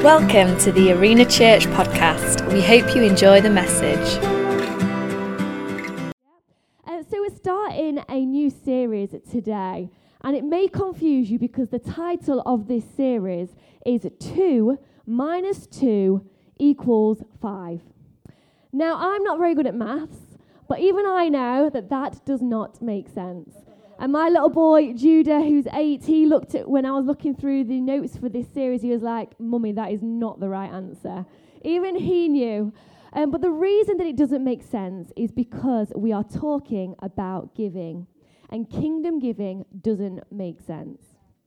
Welcome to the Arena Church podcast. We hope you enjoy the message. So we're starting a new series today, and it may confuse you because the title of this series is 2 minus 2 equals 5. Now, I'm not very good at maths, but even I know that that does not make sense. And my little boy, Judah, who's 8, he looked at, when I was looking through the notes for this series, he was like, Mummy, that is not the right answer. Even he knew. But the reason that it doesn't make sense is because we are talking about giving. And kingdom giving doesn't make sense.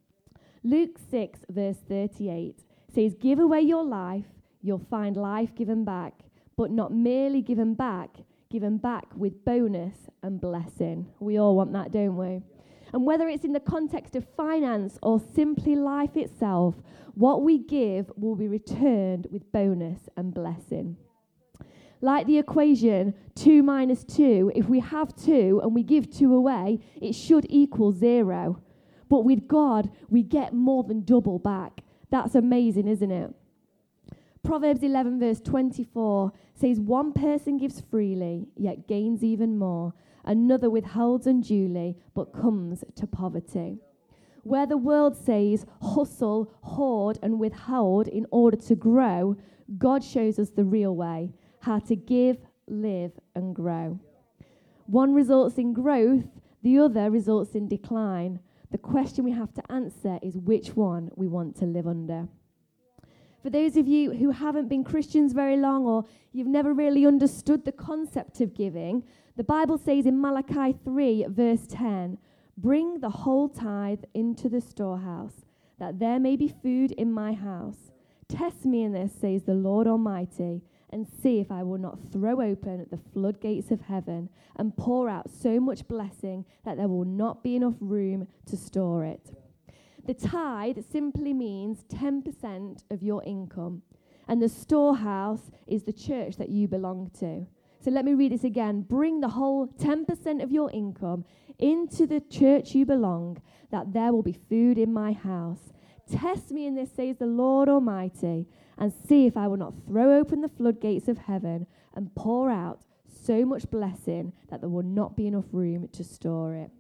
Luke 6, verse 38 says, "Give away your life, you'll find life given back, but not merely given back with bonus and blessing." We all want that, don't we? And whether it's in the context of finance or simply life itself, what we give will be returned with bonus and blessing. Like the equation 2 minus 2, if we have 2 and we give 2 away, it should equal 0. But with God, we get more than double back. That's amazing, isn't it? Proverbs 11 verse 24 says, "One person gives freely, yet gains even more. Another withholds unduly, but comes to poverty." Where the world says, hustle, hoard, and withhold in order to grow, God shows us the real way, how to give, live, and grow. One results in growth, the other results in decline. The question we have to answer is which one we want to live under. For those of you who haven't been Christians very long, or you've never really understood the concept of giving, the Bible says in Malachi 3, verse 10, "Bring the whole tithe into the storehouse, that there may be food in my house. Test me in this, says the Lord Almighty, and see if I will not throw open the floodgates of heaven and pour out so much blessing that there will not be enough room to store it." The tithe simply means 10% of your income, and the storehouse is the church that you belong to. So let me read this again. "Bring the whole 10% of your income into the church you belong, that there will be food in my house. Test me in this, says the Lord Almighty, and see if I will not throw open the floodgates of heaven and pour out so much blessing that there will not be enough room to store it."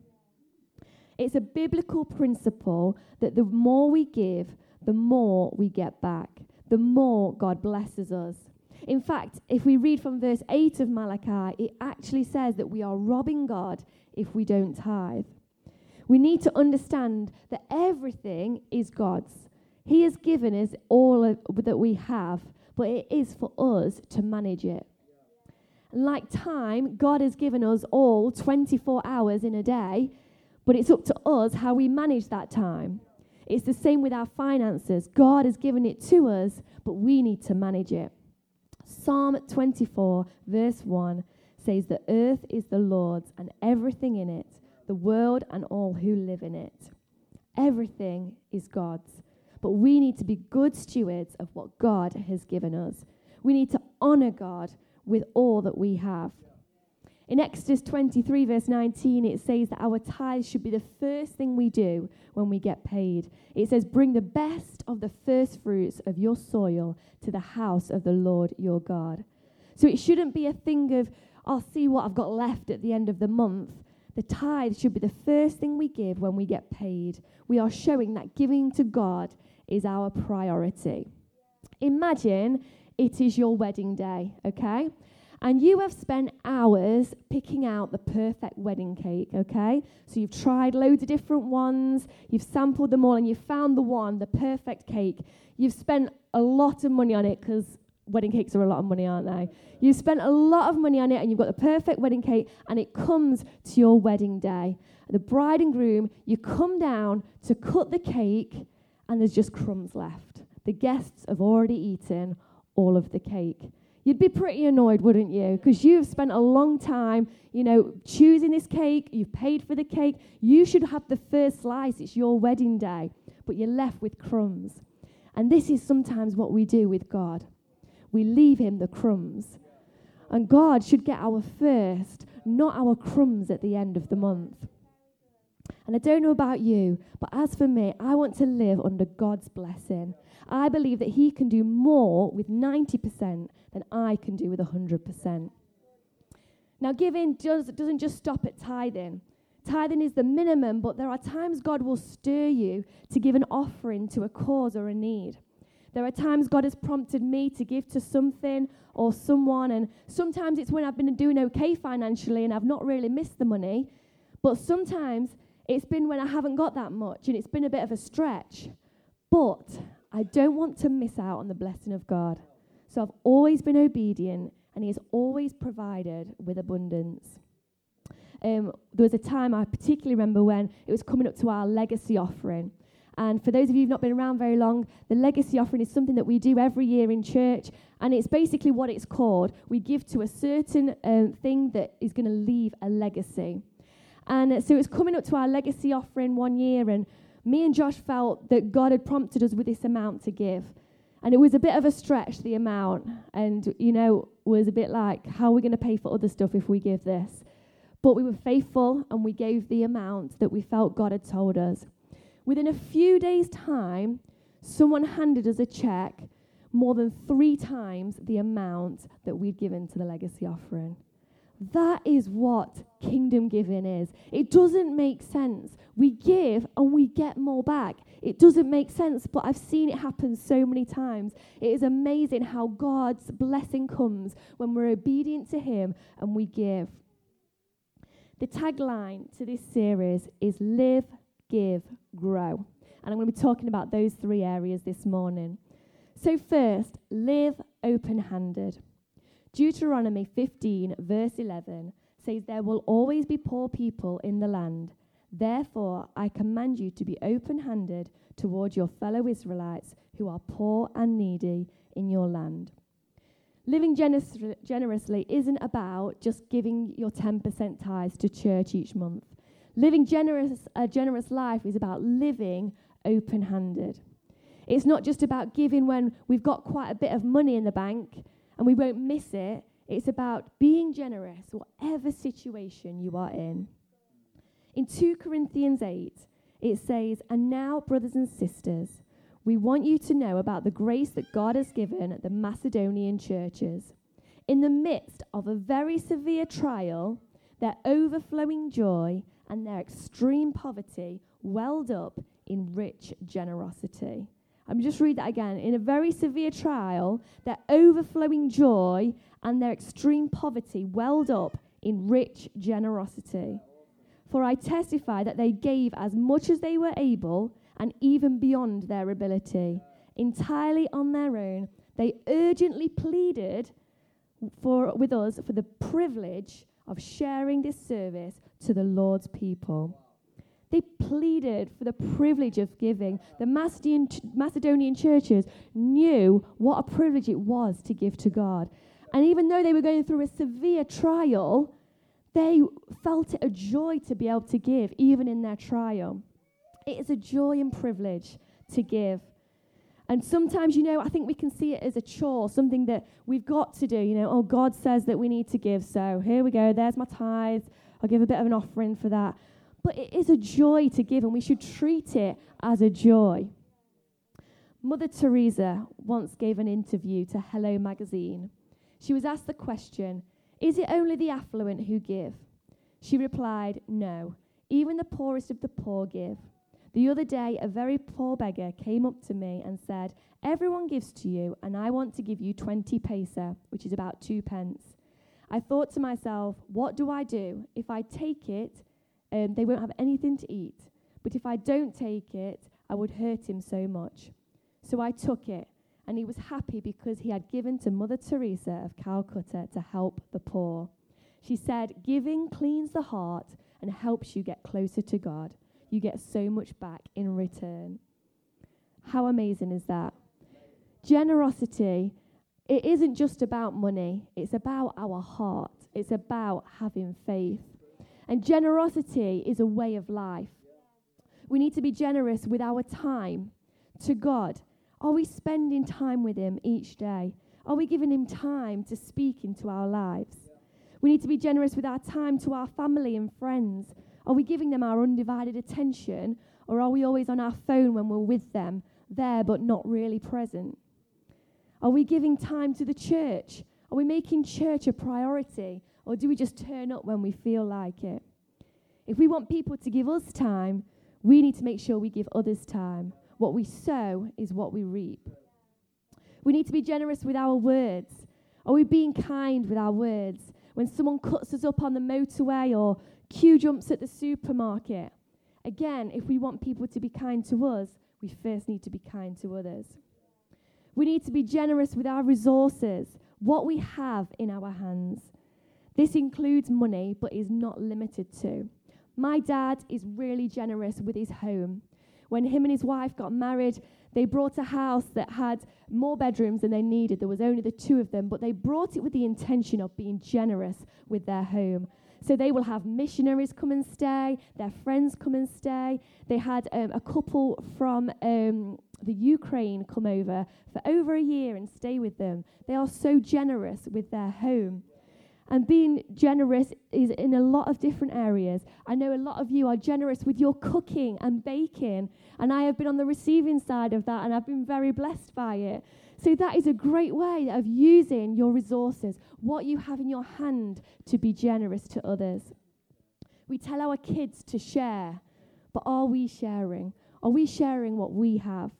It's a biblical principle that the more we give, the more we get back, the more God blesses us. In fact, if we read from verse 8 of Malachi, it actually says that we are robbing God if we don't tithe. We need to understand that everything is God's. He has given us all that we have, but it is for us to manage it. And like time, God has given us all 24 hours in a day, but it's up to us how we manage that time. It's the same with our finances. God has given it to us, but we need to manage it. Psalm 24, verse 1 says, "The earth is the Lord's and everything in it, the world and all who live in it." Everything is God's, but we need to be good stewards of what God has given us. We need to honor God with all that we have. In Exodus 23, verse 19, it says that our tithes should be the first thing we do when we get paid. It says, "Bring the best of the first fruits of your soil to the house of the Lord your God." So it shouldn't be a thing of, "I'll see what I've got left at the end of the month." The tithe should be the first thing we give when we get paid. We are showing that giving to God is our priority. Imagine it is your wedding day, okay? And you have spent hours picking out the perfect wedding cake, okay? So you've tried loads of different ones, you've sampled them all, and you've found the one, the perfect cake. You've spent a lot of money on it, because wedding cakes are a lot of money, aren't they? You've spent a lot of money on it, and you've got the perfect wedding cake, and it comes to your wedding day. The bride and groom, you come down to cut the cake, and there's just crumbs left. The guests have already eaten all of the cake. You'd be pretty annoyed, wouldn't you? Because you've spent a long time, choosing this cake. You've paid for the cake. You should have the first slice. It's your wedding day. But you're left with crumbs. And this is sometimes what we do with God. We leave him the crumbs. And God should get our first, not our crumbs at the end of the month. And I don't know about you, but as for me, I want to live under God's blessing. I believe that he can do more with 90% than I can do with 100%. Now, giving doesn't just stop at tithing. Tithing is the minimum, but there are times God will stir you to give an offering to a cause or a need. There are times God has prompted me to give to something or someone, and sometimes it's when I've been doing okay financially and I've not really missed the money, but sometimes it's been when I haven't got that much and it's been a bit of a stretch. But I don't want to miss out on the blessing of God. So I've always been obedient, and he has always provided with abundance. There was a time I particularly remember when it was coming up to our legacy offering. And for those of you who've not been around very long, the legacy offering is something that we do every year in church. And it's basically what it's called. We give to a certain thing that is going to leave a legacy. And so it was coming up to our legacy offering one year, and me and Josh felt that God had prompted us with this amount to give. And it was a bit of a stretch, the amount. And, was a bit like, how are we going to pay for other stuff if we give this? But we were faithful, and we gave the amount that we felt God had told us. Within a few days' time, someone handed us a check more than 3 times the amount that we'd given to the legacy offering. That is what kingdom giving is. It doesn't make sense. We give and we get more back. It doesn't make sense, but I've seen it happen so many times. It is amazing how God's blessing comes when we're obedient to him and we give. The tagline to this series is live, give, grow. And I'm going to be talking about those 3 areas this morning. So first, live open-handed. Deuteronomy 15, verse 11, says, "There will always be poor people in the land. Therefore, I command you to be open-handed toward your fellow Israelites who are poor and needy in your land." Living generously isn't about just giving your 10% tithes to church each month. Living a generous life is about living open-handed. It's not just about giving when we've got quite a bit of money in the bank and we won't miss it. It's about being generous, whatever situation you are in. In 2 Corinthians 8, it says, "And now, brothers and sisters, we want you to know about the grace that God has given the Macedonian churches. In the midst of a very severe trial, their overflowing joy and their extreme poverty welled up in rich generosity." Let me just read that again. In a very severe trial, their overflowing joy and their extreme poverty welled up in rich generosity. "For I testify that they gave as much as they were able, and even beyond their ability. Entirely on their own, they urgently pleaded with us for the privilege of sharing this service to the Lord's people." They pleaded for the privilege of giving. The Macedonian churches knew what a privilege it was to give to God. And even though they were going through a severe trial, they felt it a joy to be able to give, even in their trial. It is a joy and privilege to give. And sometimes, I think we can see it as a chore, something that we've got to do. God says that we need to give, so here we go, there's my tithe. I'll give a bit of an offering for that. But it is a joy to give, and we should treat it as a joy. Mother Teresa once gave an interview to Hello magazine. She was asked the question, "Is it only the affluent who give?" She replied, "No, even the poorest of the poor give. The other day, a very poor beggar came up to me and said, 'Everyone gives to you, and I want to give you 20 paisa, which is about 2 pence. I thought to myself, what do I do? If I take it, they won't have anything to eat. But if I don't take it, I would hurt him so much. So I took it, and he was happy because he had given to Mother Teresa of Calcutta to help the poor. She said, giving cleans the heart and helps you get closer to God. You get so much back in return." How amazing is that? Generosity, it isn't just about money. It's about our heart. It's about having faith. And generosity is a way of life. We need to be generous with our time to God. Are we spending time with him each day? Are we giving him time to speak into our lives? We need to be generous with our time to our family and friends. Are we giving them our undivided attention, or are we always on our phone when we're with them, there but not really present? Are we giving time to the church? Are we making church a priority, or do we just turn up when we feel like it? If we want people to give us time, we need to make sure we give others time. What we sow is what we reap. We need to be generous with our words. Are we being kind with our words? When someone cuts us up on the motorway or queue jumps at the supermarket. Again, if we want people to be kind to us, we first need to be kind to others. We need to be generous with our resources, what we have in our hands. This includes money, but is not limited to. My dad is really generous with his home. When him and his wife got married, they brought a house that had more bedrooms than they needed. There was only the two of them, but they brought it with the intention of being generous with their home. So they will have missionaries come and stay, their friends come and stay. They had a couple from the Ukraine come over for over a year and stay with them. They are so generous with their home. And being generous is in a lot of different areas. I know a lot of you are generous with your cooking and baking, and I have been on the receiving side of that, and I've been very blessed by it. So that is a great way of using your resources, what you have in your hand, to be generous to others. We tell our kids to share, but are we sharing? Are we sharing what we have?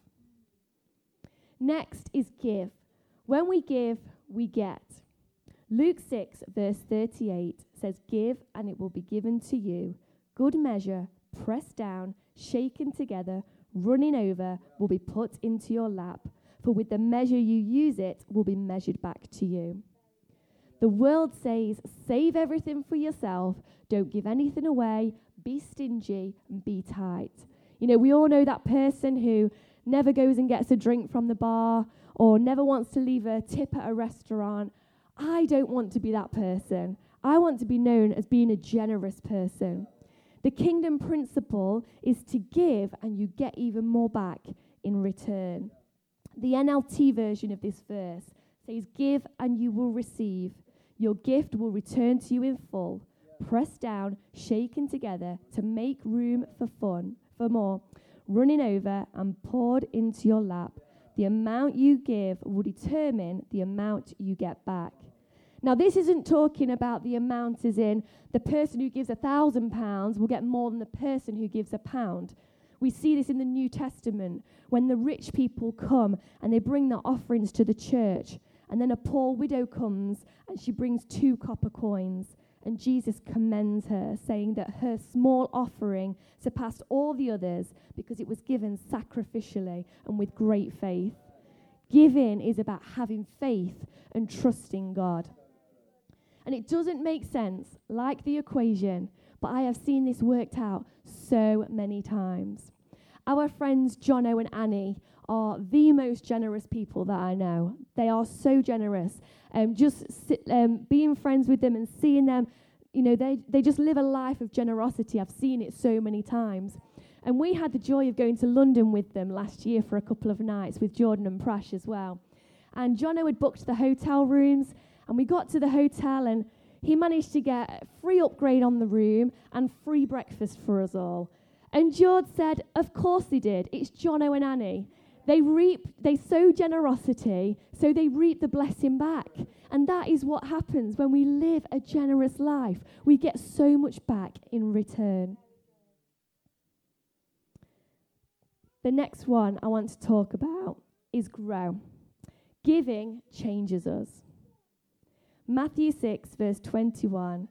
Next is give. When we give, we get. Luke 6, verse 38 says, "Give, and it will be given to you. Good measure, pressed down, shaken together, running over, will be put into your lap. For with the measure you use it, will be measured back to you." The world says, save everything for yourself, don't give anything away, be stingy, and be tight. You know, we all know that person who never goes and gets a drink from the bar, or never wants to leave a tip at a restaurant. I don't want to be that person. I want to be known as being a generous person. The kingdom principle is to give and you get even more back in return. The NLT version of this verse says, "Give and you will receive. Your gift will return to you in full, pressed down, shaken together to make room for more, running over and poured into your lap. The amount you give will determine the amount you get back." Now, this isn't talking about the amount as in the person who gives £1,000 will get more than the person who gives £1. We see this in the New Testament when the rich people come and they bring their offerings to the church. And then a poor widow comes and she brings 2 copper coins. And Jesus commends her, saying that her small offering surpassed all the others because it was given sacrificially and with great faith. Giving is about having faith and trusting God. And it doesn't make sense, like the equation, but I have seen this worked out so many times. Our friends Jono and Annie are the most generous people that I know. They are so generous. Being friends with them and seeing them, you know, they just live a life of generosity. I've seen it so many times. And we had the joy of going to London with them last year for a couple of nights with Jordan and Prash as well. And Jono had booked the hotel rooms, and we got to the hotel, and he managed to get a free upgrade on the room and free breakfast for us all. And George said, of course they did. It's Jono and Annie. They sow generosity, so they reap the blessing back. And that is what happens when we live a generous life. We get so much back in return. The next one I want to talk about is grow. Giving changes us. Matthew 6, verse 21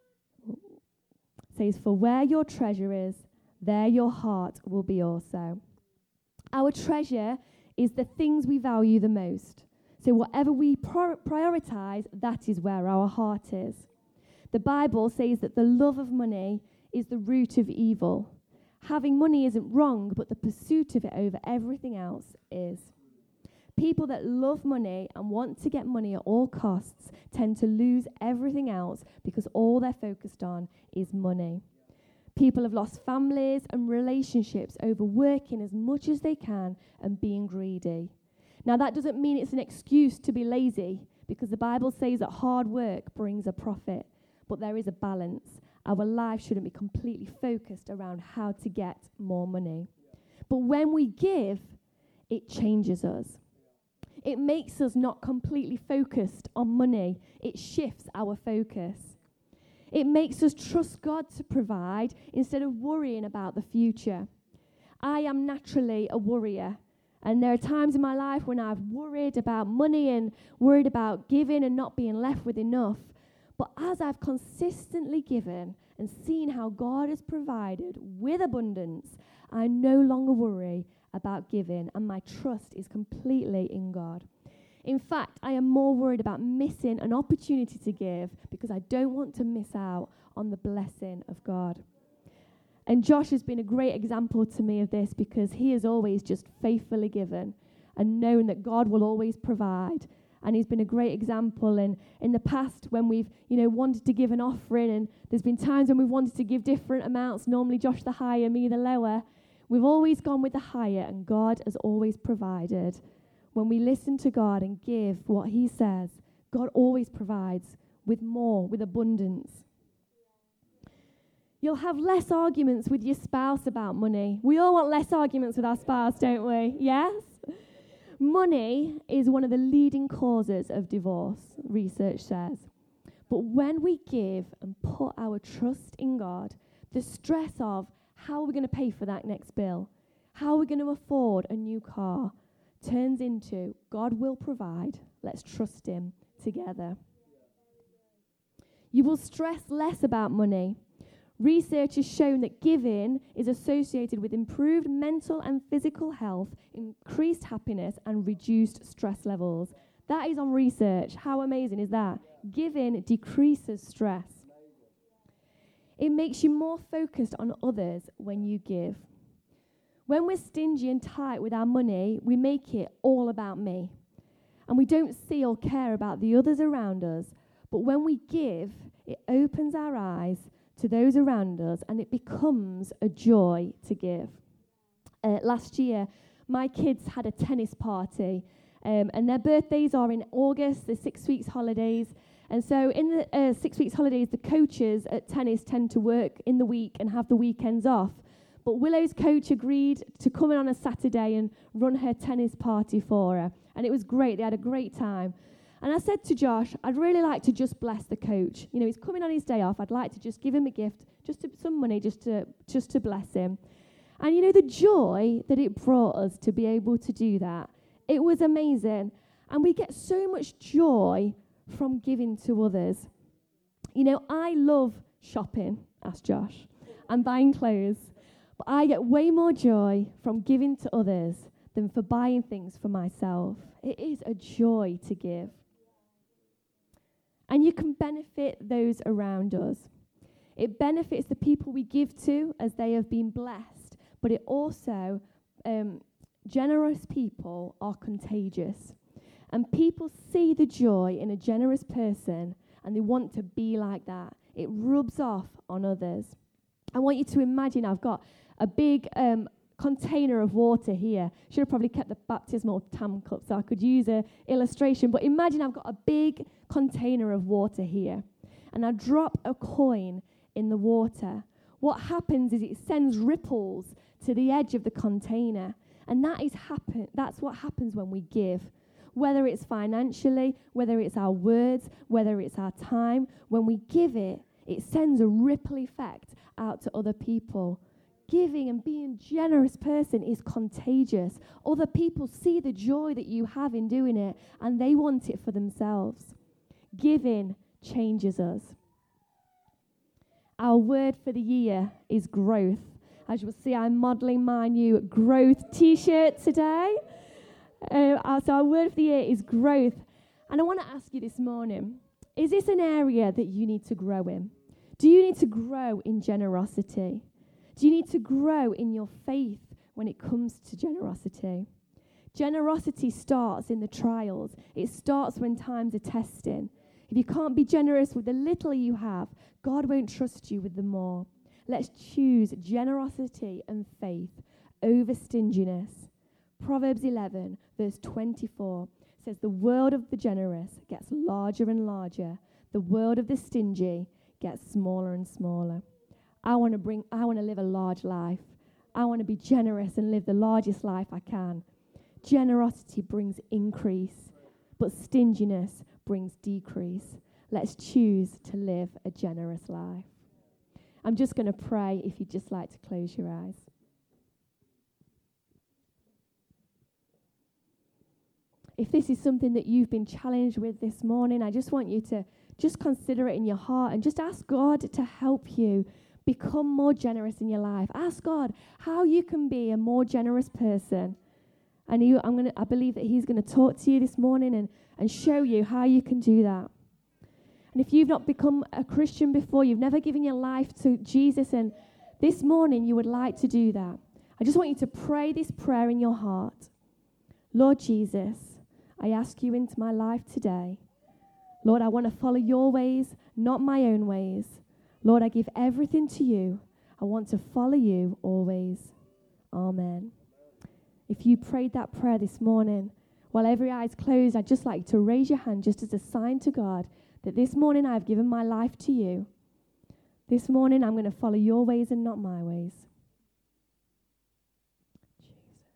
says, "For where your treasure is, there your heart will be also." Our treasure is the things we value the most. So whatever we prioritize, that is where our heart is. The Bible says that the love of money is the root of evil. Having money isn't wrong, but the pursuit of it over everything else is. People that love money and want to get money at all costs tend to lose everything else because all they're focused on is money. People have lost families and relationships over working as much as they can and being greedy. Now, that doesn't mean it's an excuse to be lazy, because the Bible says that hard work brings a profit, but there is a balance. Our life shouldn't be completely focused around how to get more money. But when we give, it changes us. It makes us not completely focused on money. It shifts our focus. It makes us trust God to provide instead of worrying about the future. I am naturally a worrier. And there are times in my life when I've worried about money and worried about giving and not being left with enough. But as I've consistently given and seen how God has provided with abundance, I no longer worry about giving, and my trust is completely in God. In fact, I am more worried about missing an opportunity to give because I don't want to miss out on the blessing of God. And Josh has been a great example to me of this because he has always just faithfully given and known that God will always provide. And he's been a great example. And in the past, when we've, wanted to give an offering, and there's been times when we've wanted to give different amounts, normally Josh the higher, me the lower, we've always gone with the higher, and God has always provided. When we listen to God and give what he says, God always provides with more, with abundance. You'll have less arguments with your spouse about money. We all want less arguments with our spouse, don't we? Yes? Money is one of the leading causes of divorce, research says. But when we give and put our trust in God, the stress of how are we going to pay for that next bill, how are we going to afford a new car, turns into God will provide. Let's trust him together. You will stress less about money. Research has shown that giving is associated with improved mental and physical health, increased happiness, and reduced stress levels. That is on research. How amazing is that? Giving decreases stress. It makes you more focused on others when you give. When we're stingy and tight with our money, we make it all about me. And we don't see or care about the others around us. But when we give, it opens our eyes to those around us, and it becomes a joy to give. Last year, my kids had a tennis party, and their birthdays are in August, the 6 weeks holidays. And so in the 6 weeks holidays, the coaches at tennis tend to work in the week and have the weekends off. But Willow's coach agreed to come in on a Saturday and run her tennis party for her. And it was great. They had a great time. And I said to Josh, I'd really like to just bless the coach. He's coming on his day off. I'd like to just give him a gift, some money, just to bless him. And the joy that it brought us to be able to do that, it was amazing. And we get so much joy from giving to others. I love shopping, asked Josh, and buying clothes. But I get way more joy from giving to others than for buying things for myself. It is a joy to give. And you can benefit those around us. It benefits the people we give to as they have been blessed, but it also, generous people are contagious. And people see the joy in a generous person and they want to be like that. It rubs off on others. I want you to imagine I've got a big container of water here. Should have probably kept the baptismal tam cup so I could use an illustration. But imagine I've got a big container of water here. And I drop a coin in the water. What happens is it sends ripples to the edge of the container. And that's what happens when we give. Whether it's financially, whether it's our words, whether it's our time. When we give it, it sends a ripple effect out to other people. Giving and being a generous person is contagious. Other people see the joy that you have in doing it, and they want it for themselves. Giving changes us. Our word for the year is growth. As you will see, I'm modelling my new growth t-shirt today. So our word for the year is growth. And I want to ask you this morning, is this an area that you need to grow in? Do you need to grow in generosity? Do you need to grow in your faith when it comes to generosity? Generosity starts in the trials. It starts when times are testing. If you can't be generous with the little you have, God won't trust you with the more. Let's choose generosity and faith over stinginess. Proverbs 11, verse 24 says, "The world of the generous gets larger and larger. The world of the stingy get smaller and smaller. I want to live a large life. I want to be generous and live the largest life I can. Generosity brings increase, but stinginess brings decrease. Let's choose to live a generous life. I'm just going to pray if you'd just like to close your eyes. If this is something that you've been challenged with this morning, I just want you to just consider it in your heart and just ask God to help you become more generous in your life. Ask God how you can be a more generous person. And I believe that He's going to talk to you this morning and show you how you can do that. And if you've not become a Christian before, you've never given your life to Jesus, and this morning you would like to do that, I just want you to pray this prayer in your heart. Lord Jesus, I ask you into my life today. Lord, I want to follow your ways, not my own ways. Lord, I give everything to you. I want to follow you always. Amen. If you prayed that prayer this morning, while every eye is closed, I'd just like you to raise your hand just as a sign to God that this morning I've given my life to you. This morning I'm going to follow your ways and not my ways. Jesus.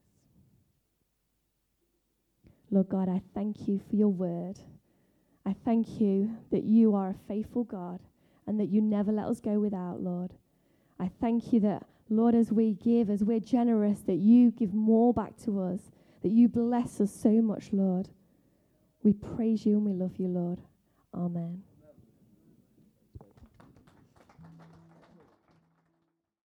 Lord God, I thank you for your word. I thank you that you are a faithful God and that you never let us go without, Lord. I thank you that, Lord, as we give, as we're generous, that you give more back to us, that you bless us so much, Lord. We praise you and we love you, Lord. Amen.